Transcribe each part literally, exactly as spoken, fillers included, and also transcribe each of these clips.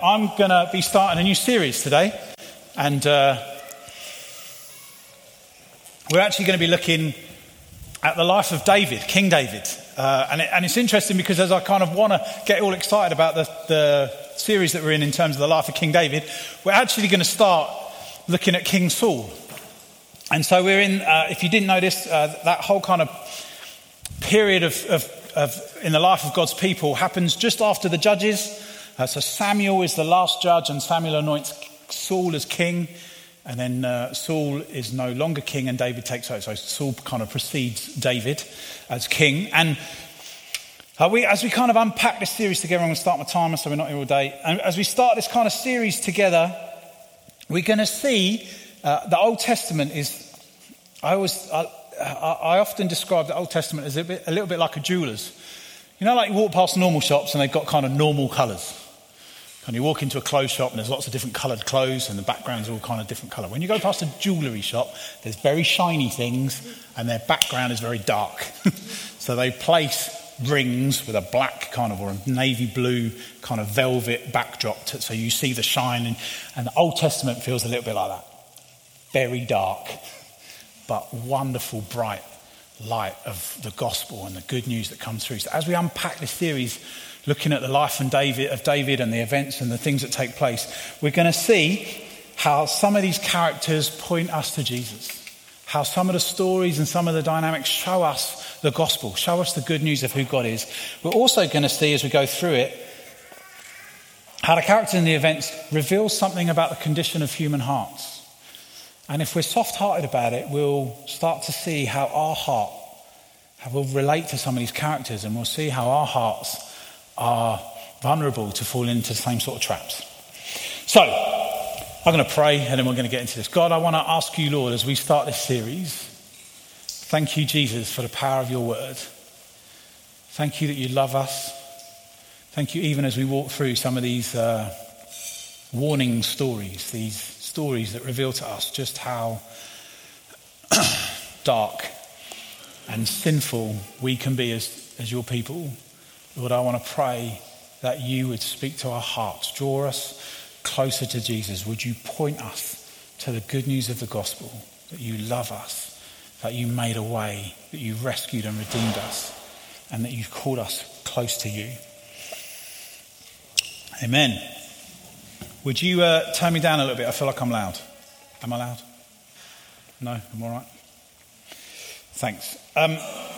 I'm going to be starting a new series today, and uh, we're actually going to be looking at the life of David, King David. Uh, and, it, and it's interesting because as I kind of want to get all excited about the, the series that we're in in terms of the life of King David, we're actually going to start looking at King Saul. And so we're in, uh, if you didn't notice, uh, that whole kind of period of, of, of in the life of God's people happens just after the Judges. Uh, so Samuel is the last judge, and Samuel anoints Saul as king, and then uh, Saul is no longer king, and David takes over. So Saul kind of precedes David as king. And uh, we, as we kind of unpack this series together, I'm going to start my timer so we're not here all day. And as we start this kind of series together, we're going to see uh, the Old Testament is. I always, I, I often describe the Old Testament as a, bit, a little bit like a jeweler's. You know, like you walk past normal shops and they've got kind of normal colours. And you walk into a clothes shop and there's lots of different coloured clothes and the background's all kind of different colour. When you go past a jewellery shop, there's very shiny things and their background is very dark. So they place rings with a black kind of or a navy blue kind of velvet backdrop to, so you see the shine. And, and the Old Testament feels a little bit like that. Very dark, but wonderful, bright light of the gospel and the good news that comes through. So as we unpack this series, looking at the life and David, of David and the events and the things that take place, we're going to see how some of these characters point us to Jesus. How some of the stories and some of the dynamics show us the gospel, show us the good news of who God is. We're also going to see as we go through it, how the characters and the events reveal something about the condition of human hearts. And if we're soft-hearted about it, we'll start to see how our heart, how we'll relate to some of these characters, and we'll see how our hearts are vulnerable to fall into the same sort of traps. So, I'm going to pray and then we're going to get into this. God, I want to ask you, Lord, as we start this series, thank you, Jesus, for the power of your word. Thank you that you love us. Thank you even as we walk through some of these uh, warning stories, these stories that reveal to us just how dark and sinful we can be as, as your people. Lord, I want to pray that you would speak to our hearts, draw us closer to Jesus. Would you point us to the good news of the gospel, that you love us, that you made a way, that you rescued and redeemed us, and that you've called us close to you. Amen. Would you uh, turn me down a little bit? I feel like I'm loud. Am I loud? No, I'm all right. Thanks. Um,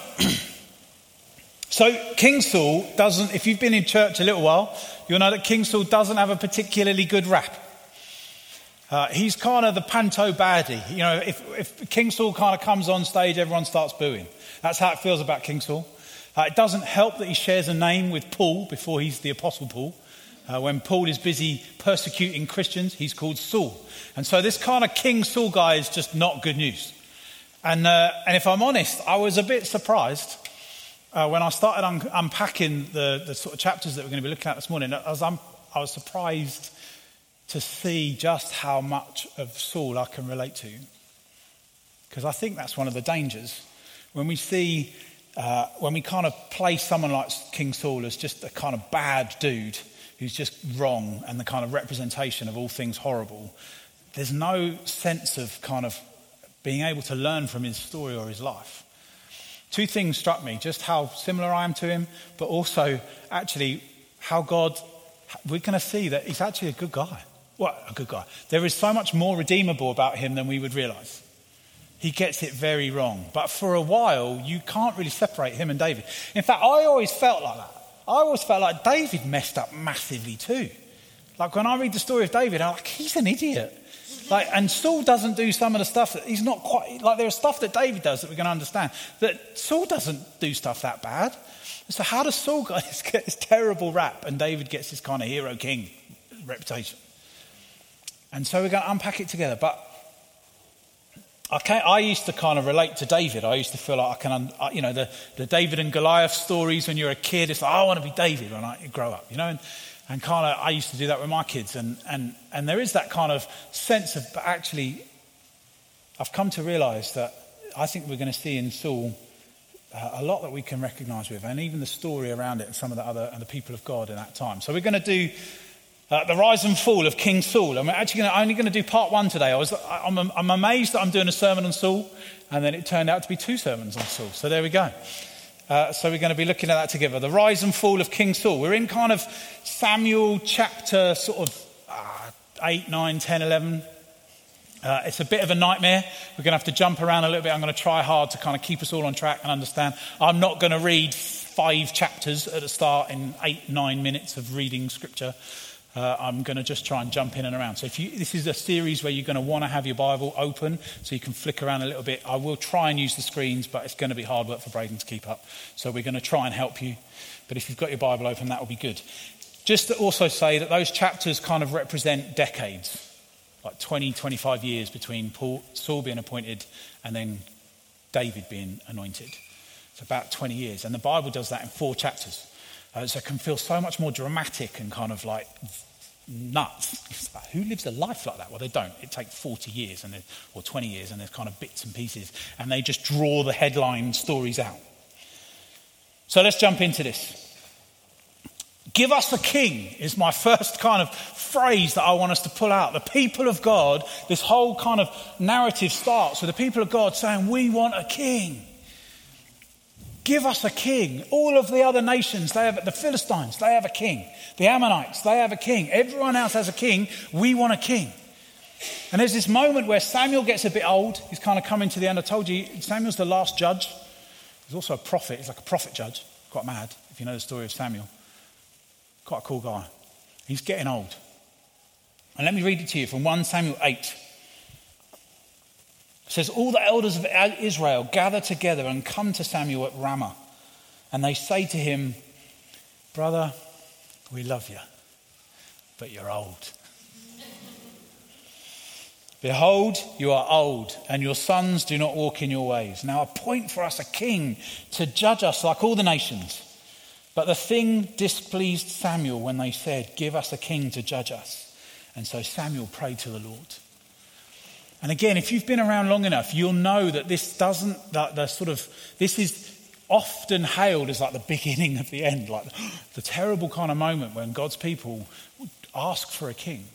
so King Saul doesn't, if you've been in church a little while, you'll know that King Saul doesn't have a particularly good rap. Uh, he's kind of the panto baddie. You know, if, if King Saul kind of comes on stage, everyone starts booing. That's how it feels about King Saul. Uh, it doesn't help that he shares a name with Paul before he's the Apostle Paul. Uh, when Paul is busy persecuting Christians, he's called Saul. And so this kind of King Saul guy is just not good news. And uh, and if I'm honest, I was a bit surprised uh, when I started un- unpacking the, the sort of chapters that we're going to be looking at this morning. I was, um, I was surprised to see just how much of Saul I can relate to. Because I think that's one of the dangers. When we see, uh, when we kind of place someone like King Saul as just a kind of bad dude, who's just wrong and the kind of representation of all things horrible, there's no sense of kind of being able to learn from his story or his life. Two things struck me, just how similar I am to him, but also actually how God, we're going to see that he's actually a good guy. Well, a good guy. There is so much more redeemable about him than we would realise. He gets it very wrong. But for a while, you can't really separate him and David. In fact, I always felt like that. I always felt like David messed up massively too. Like when I read the story of David, I'm like, he's an idiot. Like, and Saul doesn't do some of the stuff that he's not quite, like there's stuff that David does that we're going to understand, that Saul doesn't do stuff that bad. So how does Saul get this terrible rap and David gets this kind of hero king reputation? And so we're going to unpack it together. But I, can't, I used to kind of relate to David. I used to feel like I can, you know, the, the David and Goliath stories when you're a kid. It's like, oh, I want to be David when I grow up, you know. And, and kind of, I used to do that with my kids. And, and, and there is that kind of sense of, but actually, I've come to realise that I think we're going to see in Saul uh, a lot that we can recognise with, and even the story around it and some of the other and the people of God in that time. So we're going to do Uh, the rise and fall of King Saul. I'm actually gonna, only going to do part one today. I was, I'm, I'm amazed that I'm doing a sermon on Saul, and then it turned out to be two sermons on Saul. So there we go. Uh, so we're going to be looking at that together. The rise and fall of King Saul. We're in kind of Samuel chapter sort of uh, eight, nine, ten, eleven. Uh, it's a bit of a nightmare. We're going to have to jump around a little bit. I'm going to try hard to kind of keep us all on track and understand. I'm not going to read five chapters at the start in eight, nine minutes of reading scripture. Uh, I'm going to just try and jump in and around. So if you, this is a series where you're going to want to have your Bible open so you can flick around a little bit. I will try and use the screens, but it's going to be hard work for Braden to keep up. So we're going to try and help you. But if you've got your Bible open, that will be good. Just to also say that those chapters kind of represent decades, like twenty, twenty-five years between Paul, Saul being appointed and then David being anointed. It's about twenty years. And the Bible does that in four chapters. Uh, so it can feel so much more dramatic and kind of like nuts. It's like, who lives a life like that? Well, they don't. It takes forty years and or twenty years, and there's kind of bits and pieces, and they just draw the headline stories out. So let's jump into this. Give us a king is my first kind of phrase that I want us to pull out. The people of God, this whole kind of narrative starts with the people of God saying, we want a king. Give us a king. All of the other nations, they have the Philistines, they have a king. The Ammonites, they have a king. Everyone else has a king. We want a king. And there's this moment where Samuel gets a bit old. He's kind of coming to the end. I told you, Samuel's the last judge. He's also a prophet. He's like a prophet judge. Quite mad, if you know the story of Samuel. Quite a cool guy. He's getting old. And let me read it to you from First Samuel eight. It says, all the elders of Israel gather together and come to Samuel at Ramah. And they say to him, brother, we love you, but you're old. Behold, you are old, and your sons do not walk in your ways. Now appoint for us a king to judge us like all the nations. But the thing displeased Samuel when they said, give us a king to judge us. And so Samuel prayed to the Lord. And again, if you've been around long enough, you'll know that this doesn't, that the sort of, this is often hailed as like the beginning of the end, like the terrible kind of moment when God's people ask for a king.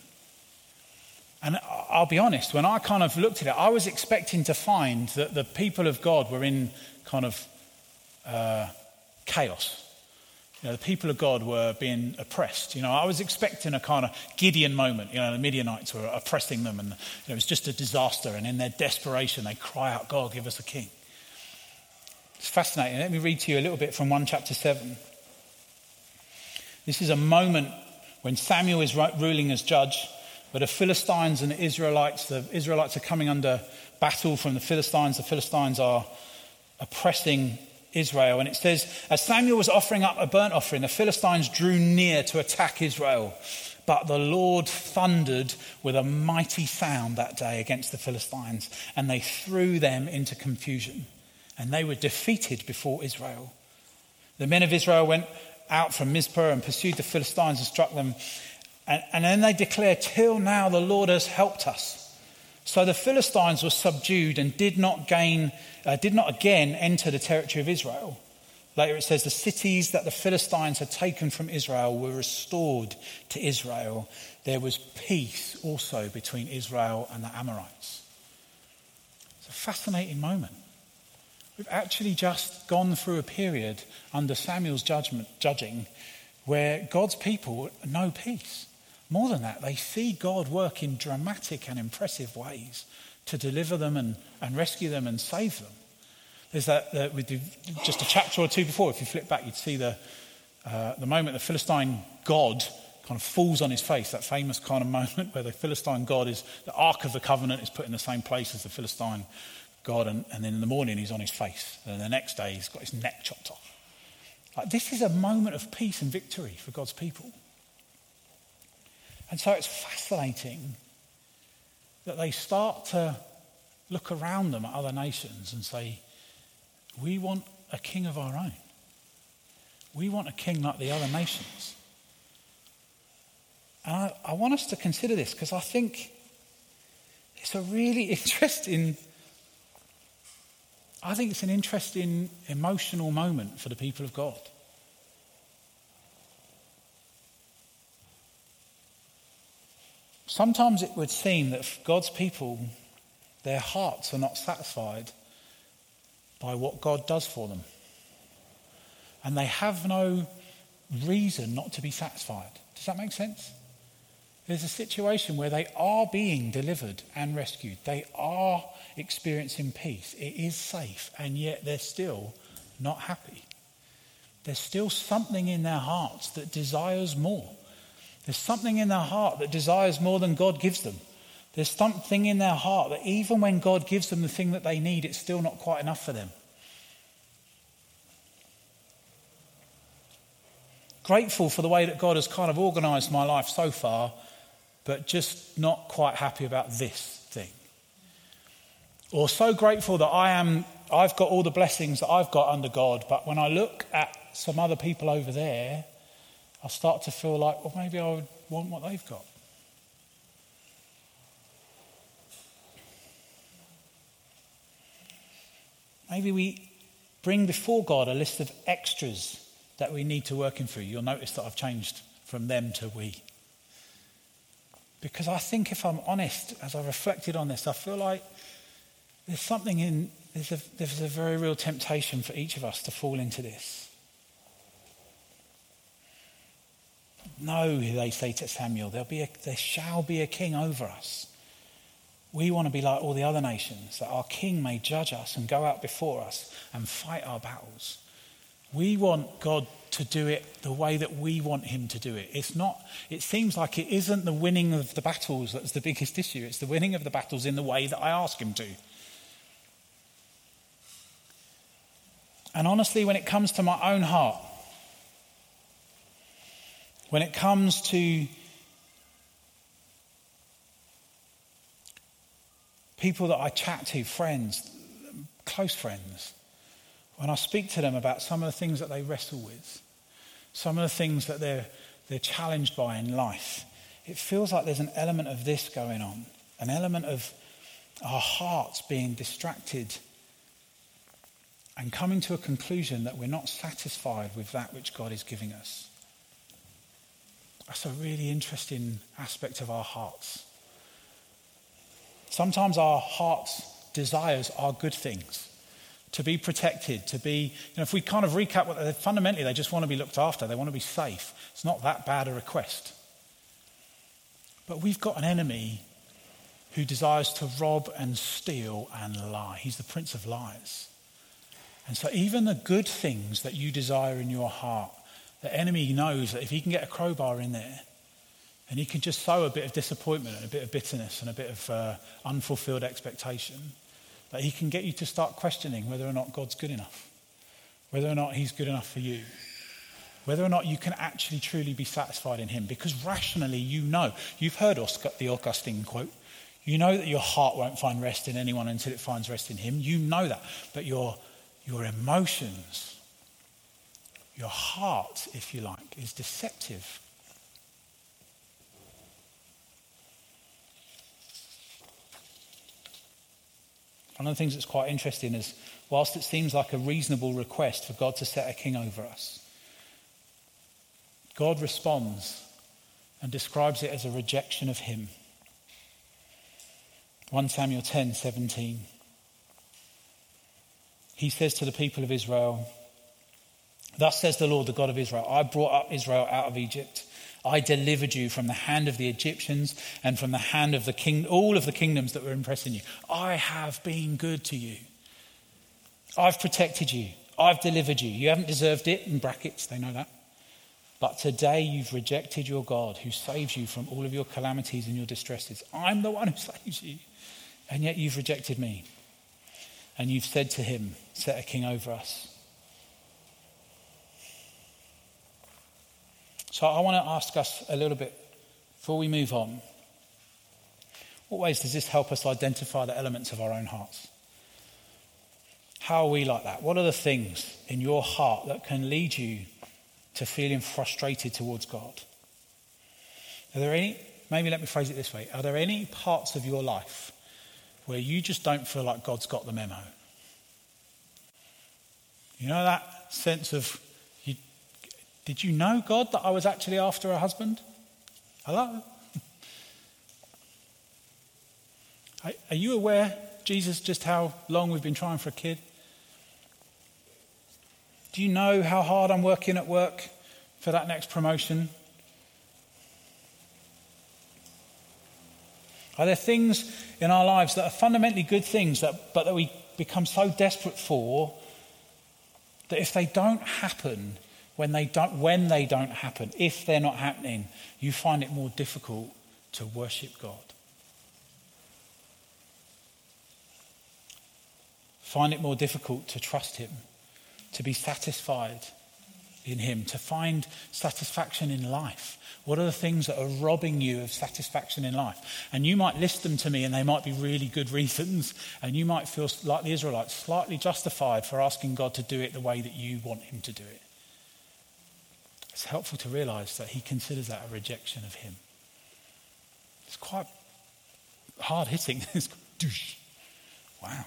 And I'll be honest, when I kind of looked at it, I was expecting to find that the people of God were in kind of uh, chaos. You know, the people of God were being oppressed. You know, I was expecting a kind of Gideon moment. You know, the Midianites were oppressing them, and you know, it was just a disaster. And in their desperation, they cry out, God, give us a king. It's fascinating. Let me read to you a little bit from First chapter seven. This is a moment when Samuel is ruling as judge, but the Philistines and the Israelites, the Israelites are coming under battle from the Philistines. The Philistines are oppressing Israel. And it says, as Samuel was offering up a burnt offering, the Philistines drew near to attack Israel. But the Lord thundered with a mighty sound that day against the Philistines, and they threw them into confusion. And they were defeated before Israel. The men of Israel went out from Mizpah and pursued the Philistines and struck them. And, and then they declared, till now the Lord has helped us. So the Philistines were subdued and did not gain, uh, did not again enter the territory of Israel. Later it says the cities that the Philistines had taken from Israel were restored to Israel. There was peace also between Israel and the Amorites. It's a fascinating moment. We've actually just gone through a period under Samuel's judgment, judging where God's people know peace. More than that, they see God work in dramatic and impressive ways to deliver them and, and rescue them and save them. There's that, uh, with the, just a chapter or two before, if you flip back, you'd see the, uh, the moment the Philistine god kind of falls on his face, that famous kind of moment where the Philistine god is, the Ark of the Covenant is put in the same place as the Philistine god, and, and then in the morning he's on his face, and the next day he's got his neck chopped off. Like, this is a moment of peace and victory for God's people. And so it's fascinating that they start to look around them at other nations and say, we want a king of our own. We want a king like the other nations. And I, I want us to consider this because I think it's a really interesting, I think it's an interesting emotional moment for the people of God. Sometimes it would seem that God's people, their hearts are not satisfied by what God does for them. And they have no reason not to be satisfied. Does that make sense? There's a situation where they are being delivered and rescued. They are experiencing peace. It is safe, and yet they're still not happy. There's still something in their hearts that desires more. There's something in their heart that desires more than God gives them. There's something in their heart that even when God gives them the thing that they need, it's still not quite enough for them. Grateful for the way that God has kind of organised my life so far, but just not quite happy about this thing. Or so grateful that I am, I've got all the blessings that I've got under God, but when I look at some other people over there, I start to feel like, well, maybe I would want what they've got. Maybe we bring before God a list of extras that we need to work in through. You'll notice that I've changed from them to we. Because I think if I'm honest, as I reflected on this, I feel like there's something in, there's a, there's a very real temptation for each of us to fall into this. No, they say to Samuel, there'll be a, there shall be a king over us. We want to be like all the other nations, that our king may judge us and go out before us and fight our battles. We want God to do it the way that we want him to do it. It's not, it seems like it isn't the winning of the battles that's the biggest issue. It's the winning of the battles in the way that I ask him to. And honestly, when it comes to my own heart, when it comes to people that I chat to, friends, close friends, when I speak to them about some of the things that they wrestle with, some of the things that they're they're challenged by in life, it feels like there's an element of this going on, an element of our hearts being distracted and coming to a conclusion that we're not satisfied with that which God is giving us. That's a really interesting aspect of our hearts. Sometimes our heart's desires are good things. To be protected, to be, you know, if we kind of recap what they fundamentally, they just want to be looked after. They want to be safe. It's not that bad a request. But we've got an enemy who desires to rob and steal and lie. He's the prince of lies. And so even the good things that you desire in your heart, the enemy knows that if he can get a crowbar in there, and he can just sow a bit of disappointment and a bit of bitterness and a bit of uh, unfulfilled expectation, that he can get you to start questioning whether or not God's good enough, whether or not he's good enough for you, whether or not you can actually truly be satisfied in him. Because rationally you know, you've heard Oscar, the Augustine quote, you know that your heart won't find rest in anyone until it finds rest in him. You know that. But your, your emotions, your heart, if you like, is deceptive. One of the things that's quite interesting is, whilst it seems like a reasonable request for God to set a king over us, God responds and describes it as a rejection of him. First Samuel ten seventeen. He says to the people of Israel, "Thus says the Lord, the God of Israel, I brought up Israel out of Egypt. I delivered you from the hand of the Egyptians and from the hand of the king, all of the kingdoms that were oppressing you. I have been good to you. I've protected you. I've delivered you. You haven't deserved it," in brackets, they know that. "But today you've rejected your God who saves you from all of your calamities and your distresses. I'm the one who saves you. And yet you've rejected me. And you've said to him, set a king over us." So I want to ask us a little bit, before we move on, what ways does this help us identify the elements of our own hearts? How are we like that? What are the things in your heart that can lead you to feeling frustrated towards God? Are there any, maybe let me phrase it this way, are there any parts of your life where you just don't feel like God's got the memo? You know that sense of, you, did you know, God, that I was actually after a husband? Hello? Are, are you aware, Jesus, just how long we've been trying for a kid? Do you know how hard I'm working at work for that next promotion? Are there things in our lives that are fundamentally good things, that, but that we become so desperate for that if they don't happen, when they don't, when they don't happen, if they're not happening, you find it more difficult to worship God? Find it more difficult to trust him, to be satisfied in him, to find satisfaction in life? What are the things that are robbing you of satisfaction in life? And you might list them to me and they might be really good reasons, and you might feel like the Israelites, slightly justified for asking God to do it the way that you want him to do it. It's helpful to realise that he considers that a rejection of him. It's quite hard hitting. Wow.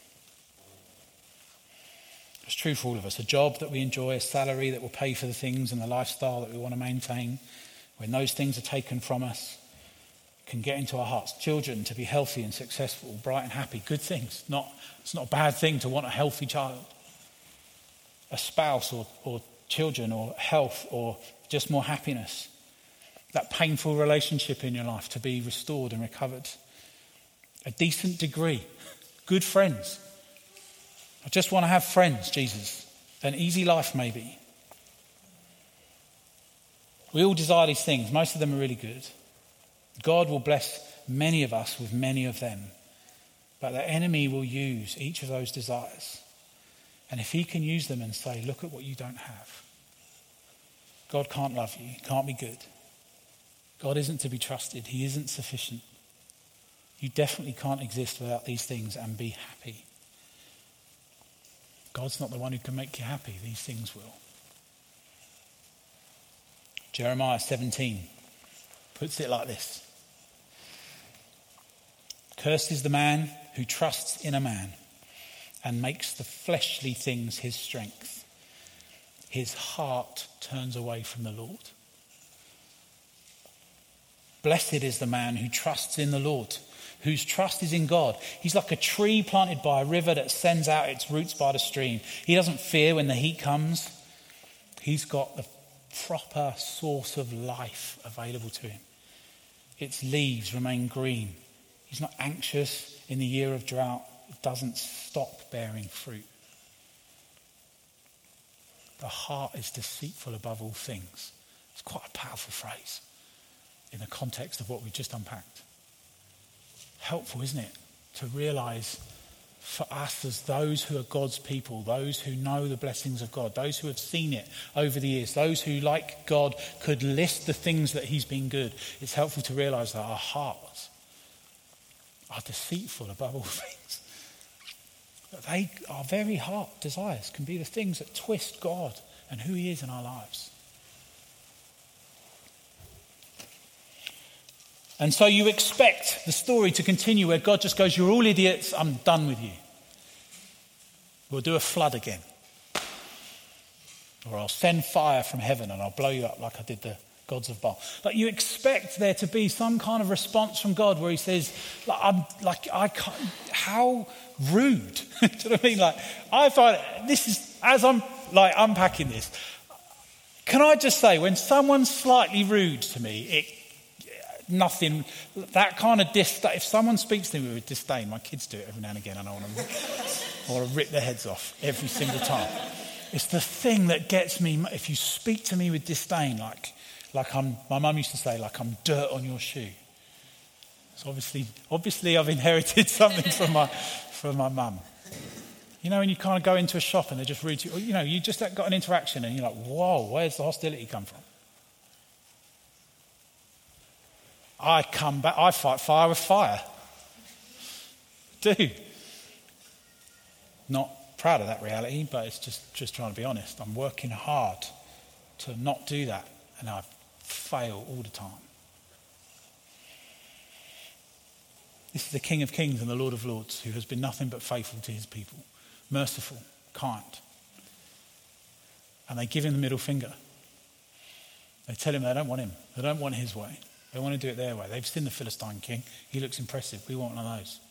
It's true for all of us. A job that we enjoy, a salary that will pay for the things and the lifestyle that we want to maintain. When those things are taken from us, it can get into our hearts. Children, to be healthy and successful, bright and happy, good things. Not, it's not a bad thing to want a healthy child. A spouse or, or children or health or just more happiness. That painful relationship in your life to be restored and recovered. A decent degree. Good friends. I just want to have friends, Jesus. An easy life, maybe. We all desire these things. Most of them are really good. God will bless many of us with many of them. But the enemy will use each of those desires. And if he can use them and say, look at what you don't have. God can't love you. He can't be good. God isn't to be trusted. He isn't sufficient. You definitely can't exist without these things and be happy. God's not the one who can make you happy. These things will. Jeremiah seventeen puts it like this. Cursed is the man who trusts in a man and makes the fleshly things his strength. His heart turns away from the Lord. Blessed is the man who trusts in the Lord, whose trust is in God. He's like a tree planted by a river that sends out its roots by the stream. He doesn't fear when the heat comes. He's got the proper source of life available to him. Its leaves remain green. He's not anxious in the year of drought. It doesn't stop bearing fruit. The heart is deceitful above all things. It's quite a powerful phrase in the context of what we just unpacked. Helpful, isn't it, to realise for us as those who are God's people, those who know the blessings of God, those who have seen it over the years, those who, like God, could list the things that he's been good. It's helpful to realise that our hearts are deceitful above all things. That they, our very heart desires can be the things that twist God and who he is in our lives. And so you expect the story to continue where God just goes, you're all idiots, I'm done with you. We'll do a flood again. Or I'll send fire from heaven and I'll blow you up like I did the gods of Baal. Like you expect there to be some kind of response from God where he says, like, I'm, like I can't, how rude. Do you know what I mean? Like, I find this is, as I'm like unpacking this, can I just say, when someone's slightly rude to me, it nothing, that kind of disdain. If someone speaks to me with disdain, my kids do it every now and again, and I want to, I want to rip their heads off every single time. It's the thing that gets me. If you speak to me with disdain, like, like I'm, my mum used to say, like I'm dirt on your shoe. So obviously, obviously, I've inherited something from my, from my mum. You know, when you kind of go into a shop and they're just rude to you, you know, you just got an interaction and you're like, whoa, where's the hostility come from? I come back, I fight fire with fire. Do. Not proud of that reality, but it's just, just trying to be honest. I'm working hard to not do that, and I fail all the time. This is the King of Kings and the Lord of Lords, who has been nothing but faithful to his people. Merciful, kind. And they give him the middle finger. They tell him they don't want him. They don't want his way. They want to do it their way. They've seen the Philistine king. He looks impressive. We want one of those.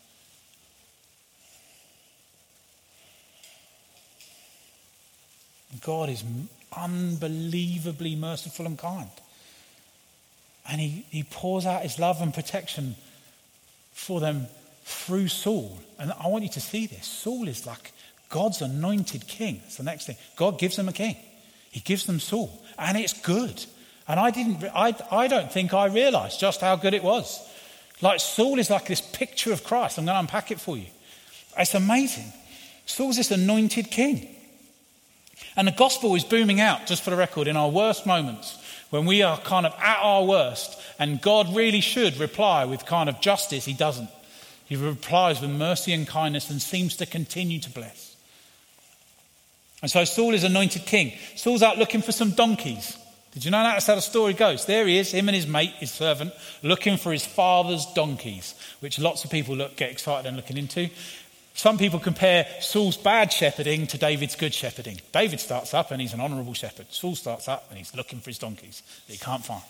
God is unbelievably merciful and kind. And he, he pours out his love and protection for them through Saul. And I want you to see this. Saul is like God's anointed king. That's the next thing. God gives them a king. He gives them Saul. And it's good. And I didn't, I, I don't think I realized just how good it was. Like Saul is like this picture of Christ. I'm going to unpack it for you. It's amazing. Saul's this anointed king. And the gospel is booming out, just for the record, in our worst moments, when we are kind of at our worst, and God really should reply with kind of justice. He doesn't. He replies with mercy and kindness and seems to continue to bless. And so Saul is anointed king. Saul's out looking for some donkeys. Did you know that? That's how the story goes. There he is, him and his mate, his servant, looking for his father's donkeys, which lots of people look, get excited and looking into. Some people compare Saul's bad shepherding to David's good shepherding. David starts up and he's an honourable shepherd. Saul starts up and he's looking for his donkeys that he can't find.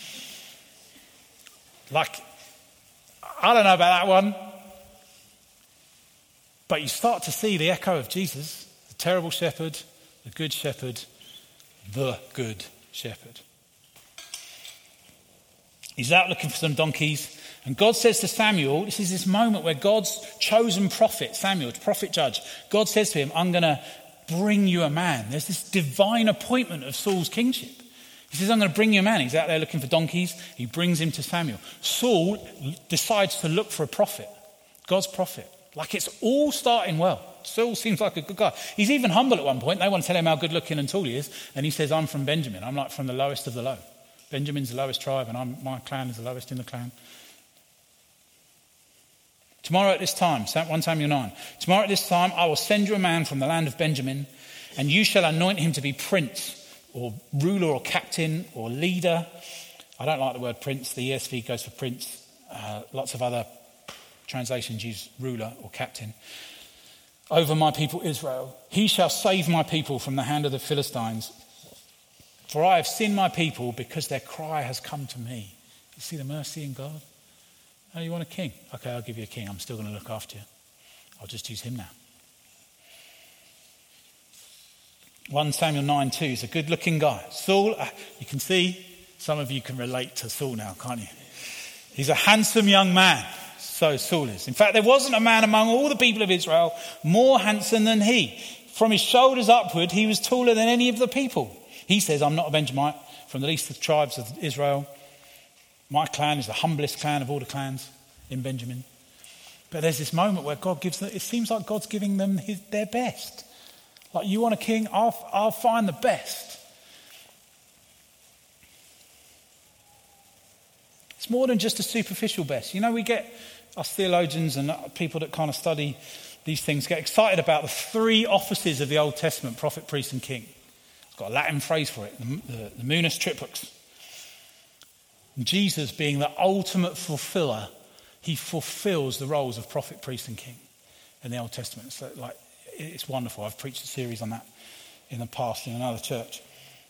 Like, I don't know about that one. But you start to see the echo of Jesus, the terrible shepherd, the good shepherd, the good shepherd. He's out looking for some donkeys. And God says to Samuel, this is this moment where God's chosen prophet, Samuel, the prophet judge, God says to him, I'm going to bring you a man. There's this divine appointment of Saul's kingship. He says, I'm going to bring you a man. He's out there looking for donkeys. He brings him to Samuel. Saul decides to look for a prophet, God's prophet. Like it's all starting well. Saul seems like a good guy. He's even humble at one point. They want to tell him how good looking and tall he is. And he says, I'm from Benjamin. I'm like from the lowest of the low. Benjamin's the lowest tribe and I'm, my clan is the lowest in the clan. Tomorrow at this time, First Samuel nine, tomorrow at this time I will send you a man from the land of Benjamin, and you shall anoint him to be prince or ruler or captain or leader. I don't like the word prince. The E S V goes for prince. Uh, lots of other translations use ruler or captain. Over my people Israel. He shall save my people from the hand of the Philistines. For I have sinned my people because their cry has come to me. You see the mercy in God? Oh, you want a king? Okay, I'll give you a king. I'm still going to look after you. I'll just use him now. First Samuel nine two is a good-looking guy. Saul, uh, you can see, some of you can relate to Saul now, can't you? He's a handsome young man. So Saul is. In fact, there wasn't a man among all the people of Israel more handsome than he. From his shoulders upward, he was taller than any of the people. He says, I'm not a Benjamite, from the least of the tribes of Israel. My clan is the humblest clan of all the clans in Benjamin. But there's this moment where God gives them, it seems like God's giving them his, their best. Like, you want a king? I'll, I'll find the best. It's more than just a superficial best. You know, we get, us theologians and people that kind of study these things get excited about the three offices of the Old Testament, prophet, priest and king. It's got a Latin phrase for it, the, the, the munus triplux. Jesus being the ultimate fulfiller, he fulfills the roles of prophet, priest and king in the Old Testament. So like, it's wonderful. I've preached a series on that in the past in another church.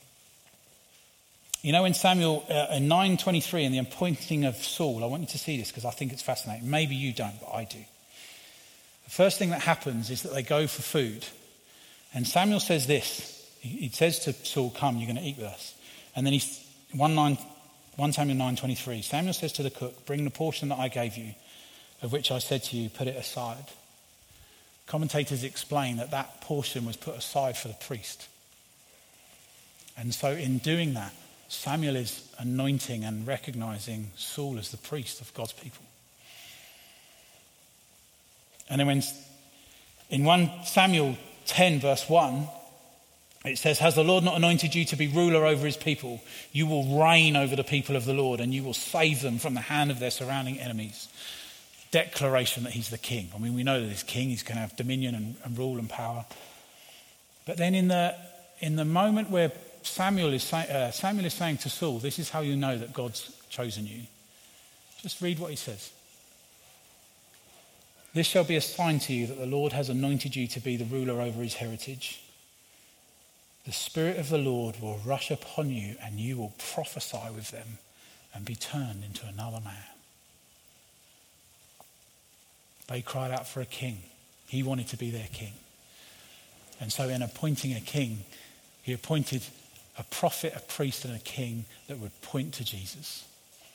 You know, in Samuel, uh, in nine twenty-three, in the appointing of Saul, I want you to see this because I think it's fascinating. Maybe you don't, but I do. The first thing that happens is that they go for food. And Samuel says this. He, he says to Saul, come, you're going to eat with us. And then he's, First Samuel nine twenty-three, Samuel says to the cook, bring the portion that I gave you, of which I said to you, put it aside. Commentators explain that that portion was put aside for the priest. And so in doing that, Samuel is anointing and recognizing Saul as the priest of God's people. And then when in First Samuel ten verse one, it says, has the Lord not anointed you to be ruler over his people? You will reign over the people of the Lord and you will save them from the hand of their surrounding enemies. Declaration that he's the king. I mean, we know that he's king. He's going to have dominion and, and rule and power. But then in the in the moment where Samuel is, say, uh, Samuel is saying to Saul, this is how you know that God's chosen you. Just read what he says. This shall be a sign to you that the Lord has anointed you to be the ruler over his heritage. The Spirit of the Lord will rush upon you and you will prophesy with them and be turned into another man. They cried out for a king. He wanted to be their king. And so in appointing a king, He appointed a prophet, a priest, and a king that would point to Jesus.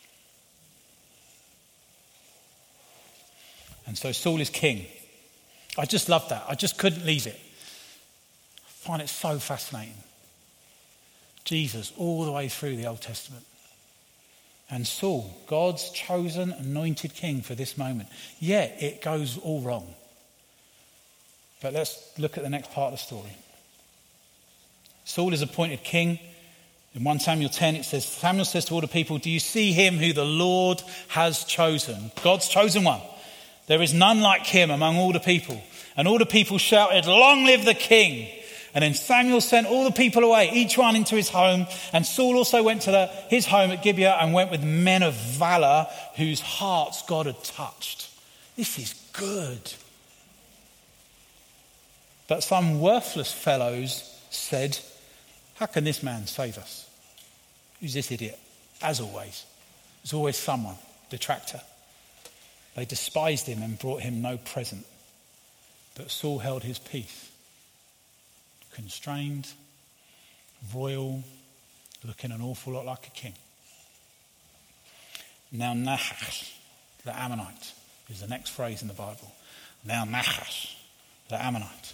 And so Saul is king. I just love that. I just couldn't leave it. I find it so fascinating. Jesus all the way through the Old Testament. And Saul, God's chosen, anointed king for this moment. Yet it goes all wrong. But let's look at the next part of the story. Saul is appointed king. In First Samuel ten it says, Samuel says to all the people, do you see him who the Lord has chosen? God's chosen one. There is none like him among all the people. And all the people shouted, long live the king. And then Samuel sent all the people away, each one into his home. And Saul also went to the, his home at Gibeah and went with men of valor whose hearts God had touched. This is good. But some worthless fellows said, how can this man save us? Who's this idiot? As always. There's always someone, detractor. They despised him and brought him no present. But Saul held his peace. Constrained, royal, looking an awful lot like a king. Now Nahash, the Ammonite, is the next phrase in the Bible. Now Nahash, the Ammonite.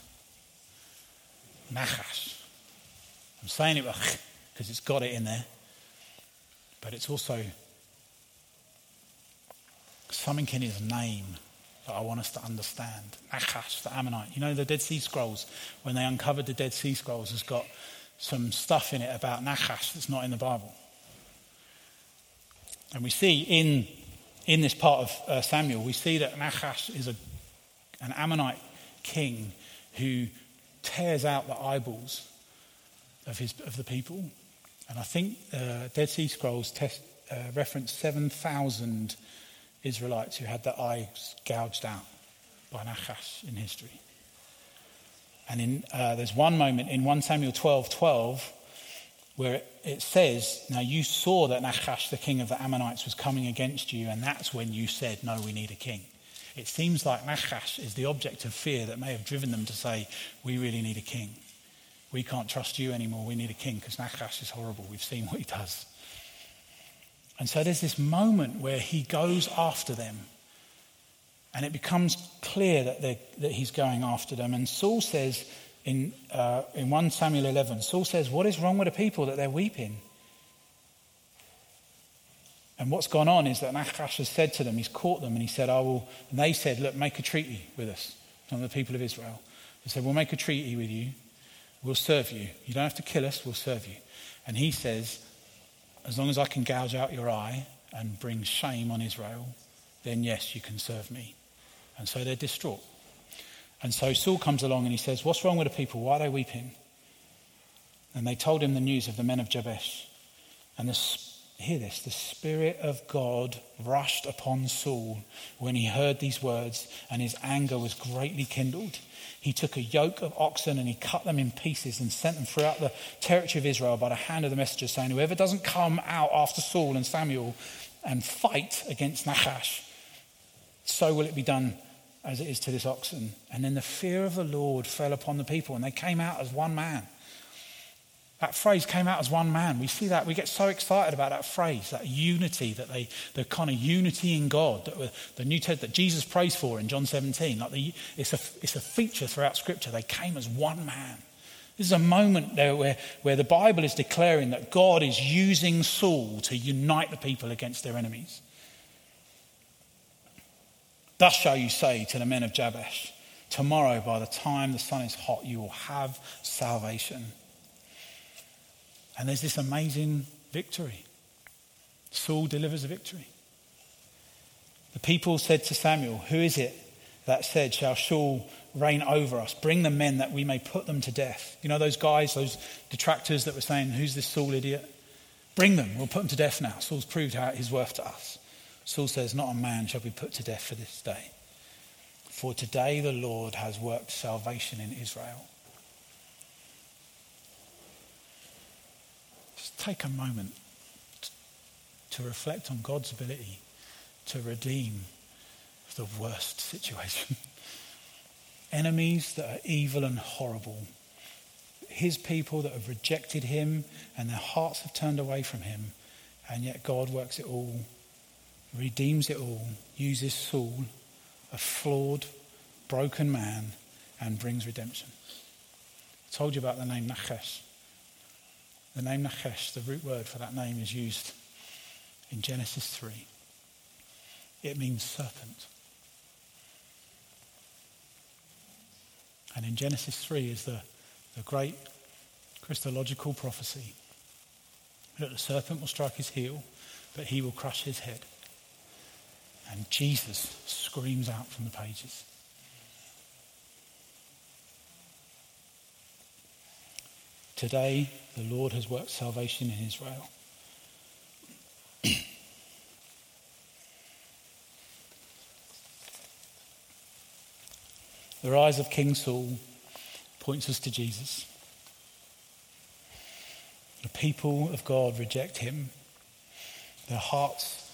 Nahash. I'm saying it because it's got it in there. But it's also something in his name that I want us to understand. Nahash, the Ammonite. You know the Dead Sea Scrolls, when they uncovered the Dead Sea Scrolls, has got some stuff in it about Nahash that's not in the Bible. And we see in in this part of uh, Samuel, we see that Nahash is a, an Ammonite king who tears out the eyeballs of his of the people. And I think uh, Dead Sea Scrolls test, uh, reference seven thousand Israelites who had their eyes gouged out by Nahash in history. And in uh, there's one moment in First Samuel twelve twelve where it, it says, now you saw that Nahash, the king of the Ammonites, was coming against you, and that's when you said, no, we need a king. It seems like Nahash is the object of fear that may have driven them to say, we really need a king. We can't trust you anymore, we need a king, because Nahash is horrible, we've seen what he does. And so there's this moment where he goes after them. And it becomes clear that, that he's going after them. And Saul says in, uh, in First Samuel eleven, Saul says, what is wrong with the people that they're weeping? And what's gone on is that Nahash has said to them, he's caught them and he said, I will, and they said, look, make a treaty with us, some of the people of Israel. They said, we'll make a treaty with you. We'll serve you. You don't have to kill us, we'll serve you. And he says, as long as I can gouge out your eye and bring shame on Israel, then yes, you can serve me. And so they're distraught. And so Saul comes along and he says, what's wrong with the people? Why are they weeping? And they told him the news of the men of Jabesh. And the, hear this, the Spirit of God rushed upon Saul when he heard these words, and his anger was greatly kindled. He took a yoke of oxen and he cut them in pieces and sent them throughout the territory of Israel by the hand of the messenger, saying, whoever doesn't come out after Saul and Samuel and fight against Nahash, so will it be done as it is to this oxen. And then the fear of the Lord fell upon the people, and they came out as one man. That phrase came out as one man. We see that. We get so excited about that phrase, that unity, that they, the kind of unity in God that the New Testament, that Jesus prays for in John seventeen. Like the, it's a it's a feature throughout Scripture. They came as one man. This is a moment there where, where the Bible is declaring that God is using Saul to unite the people against their enemies. Thus shall you say to the men of Jabesh, tomorrow by the time the sun is hot, you will have salvation. And there's this amazing victory. Saul delivers a victory. The people said to Samuel, who is it that said, shall Saul reign over us? Bring the men that we may put them to death. You know those guys, those detractors that were saying, who's this Saul idiot? Bring them, we'll put them to death now. Saul's proved how his worth to us. Saul says, not a man shall be put to death for this day. For today the Lord has worked salvation in Israel. Take a moment to reflect on God's ability to redeem the worst situation. Enemies that are evil and horrible, his people that have rejected him and their hearts have turned away from him. And yet God works it all, redeems it all, uses Saul, a flawed, broken man, and brings redemption. I told you about the name Nachash. The name Nachash, the root word for that name, is used in Genesis three. It means serpent. And in Genesis three is the, the great Christological prophecy that the serpent will strike his heel, but he will crush his head. And Jesus screams out from the pages. Today, the Lord has worked salvation in Israel. The rise of King Saul points us to Jesus. The people of God reject him. Their hearts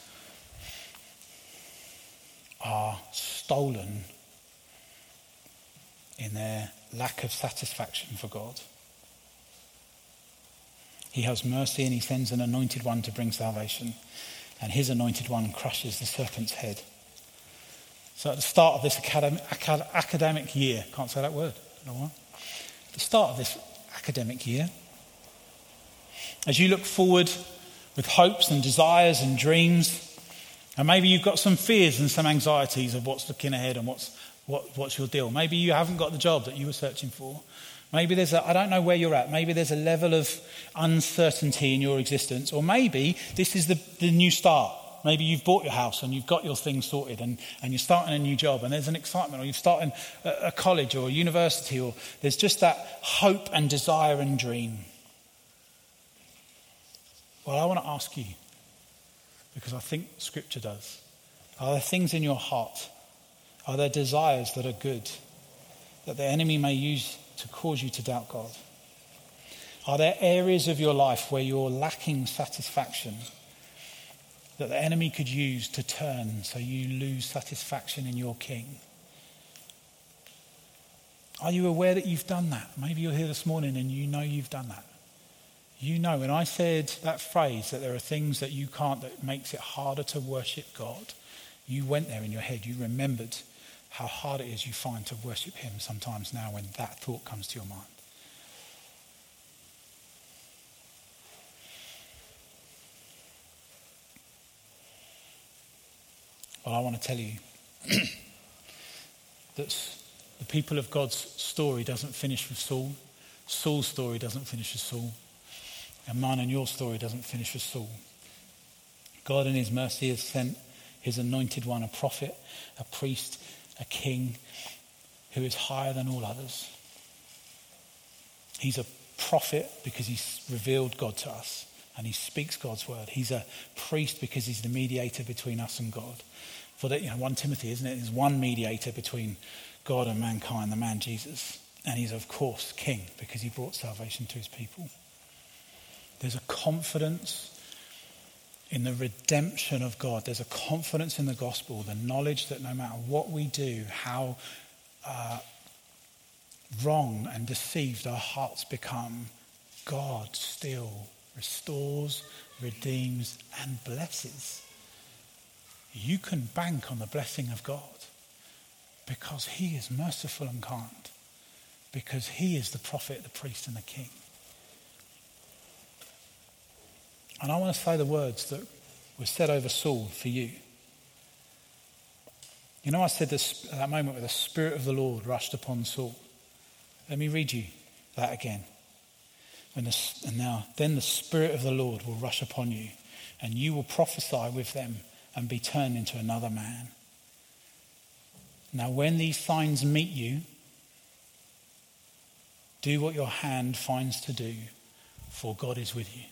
are stolen in their lack of satisfaction for God. He has mercy and he sends an anointed one to bring salvation. And his anointed one crushes the serpent's head. So at the start of this academic, academic year, can't say that word, I don't know why. At the start of this academic year, as you look forward with hopes and desires and dreams, and maybe you've got some fears and some anxieties of what's looking ahead and what's what, what's your deal. Maybe you haven't got the job that you were searching for. Maybe there's a, I don't know where you're at, maybe there's a level of uncertainty in your existence, or maybe this is the, the new start. Maybe you've bought your house and you've got your things sorted and, and you're starting a new job and there's an excitement, or you're starting a, a college or a university, or there's just that hope and desire and dream. Well, I want to ask you, because I think Scripture does. Are there things in your heart? Are there desires that are good that the enemy may use to cause you to doubt God? Are there areas of your life where you're lacking satisfaction that the enemy could use to turn so you lose satisfaction in your King? Are you aware that you've done that? Maybe you're here this morning and you know you've done that. You know, when I said that phrase that there are things that you can't, that makes it harder to worship God, you went there in your head. You remembered how hard it is you find to worship him sometimes now when that thought comes to your mind. Well, I want to tell you that the people of God's story doesn't finish with Saul. Saul's story doesn't finish with Saul. And mine and your story doesn't finish with Saul. God in his mercy has sent his anointed one, a prophet, a priest, a king, who is higher than all others. He's a prophet because he's revealed God to us and he speaks God's word. He's a priest because he's the mediator between us and God. For that, you know, First Timothy, isn't it? There's one mediator between God and mankind, the man Jesus. And he's, of course, king because he brought salvation to his people. There's a confidence in the redemption of God. There's a confidence in the gospel, the knowledge that no matter what we do, how uh, wrong and deceived our hearts become, God still restores, redeems, and blesses. You can bank on the blessing of God because he is merciful and kind, because he is the prophet, the priest, and the king. And I want to say the words that were said over Saul for you. You know, I said this at that moment where the Spirit of the Lord rushed upon Saul. Let me read you that again. When the, and now, then the Spirit of the Lord will rush upon you, and you will prophesy with them and be turned into another man. Now, when these signs meet you, do what your hand finds to do, for God is with you.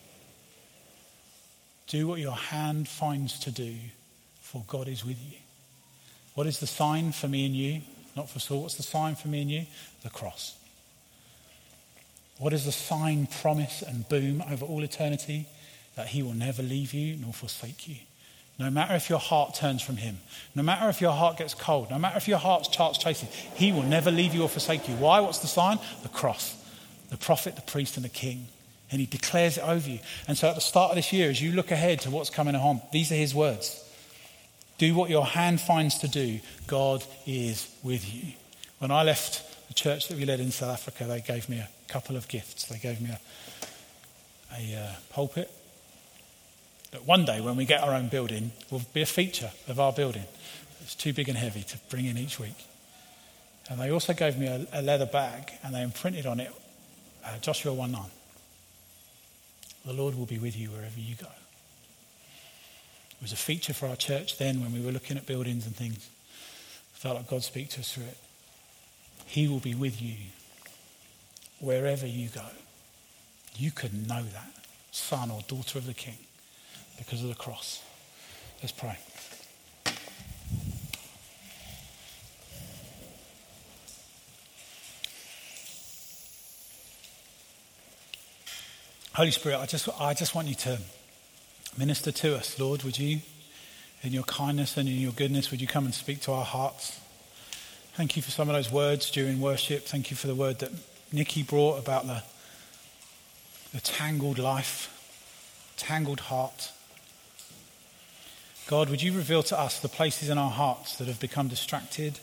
Do what your hand finds to do, for God is with you. What is the sign for me and you? Not for Saul. What's the sign for me and you? The cross. What is the sign, promise, and boom over all eternity? That he will never leave you nor forsake you. No matter if your heart turns from him, no matter if your heart gets cold, no matter if your heart starts chasing, he will never leave you or forsake you. Why? What's the sign? The cross. the prophet, the priest, and the king. And he declares it over you. And so at the start of this year, as you look ahead to what's coming on, these are his words. Do what your hand finds to do. God is with you. When I left the church that we led in South Africa, they gave me a couple of gifts. They gave me a, a uh, pulpit that one day when we get our own building will be a feature of our building. It's too big and heavy to bring in each week. And they also gave me a, a leather bag, and they imprinted on it uh, Joshua one nine. The Lord will be with you wherever you go. It was a feature for our church then when we were looking at buildings and things. I felt like God speak to us through it. He will be with you wherever you go. You can know that, son or daughter of the King, because of the cross. Let's pray. Holy Spirit, I just, I just want you to minister to us, Lord. Would you, in your kindness and in your goodness, would you come and speak to our hearts? Thank you for some of those words during worship. Thank you for the word that Nikki brought about the, the tangled life, tangled heart. God, would you reveal to us the places in our hearts that have become distracted,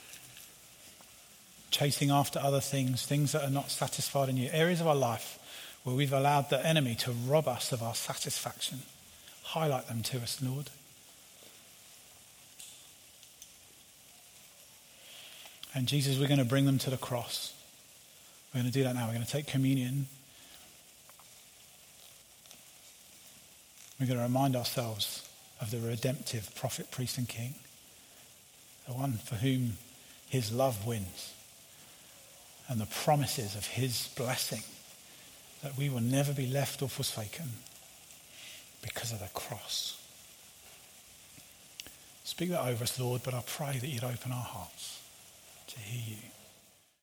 chasing after other things, things that are not satisfied in you, areas of our life where we've allowed the enemy to rob us of our satisfaction. Highlight them to us, Lord. And Jesus, we're going to bring them to the cross. We're going to do that now. We're going to take communion. We're going to remind ourselves of the redemptive prophet, priest, and king, the one for whom his love wins, and the promises of his blessing, that we will never be left or forsaken because of the cross. Speak that over us, Lord, but I pray that you'd open our hearts to hear you.